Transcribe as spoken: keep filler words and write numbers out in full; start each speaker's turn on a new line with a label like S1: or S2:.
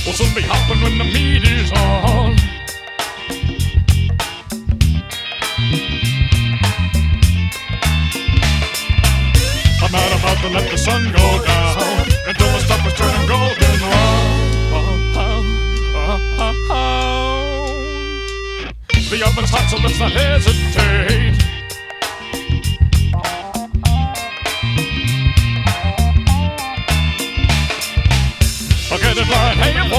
S1: We'll soon be hopping when the meat is on. I'm not about to let the sun go down.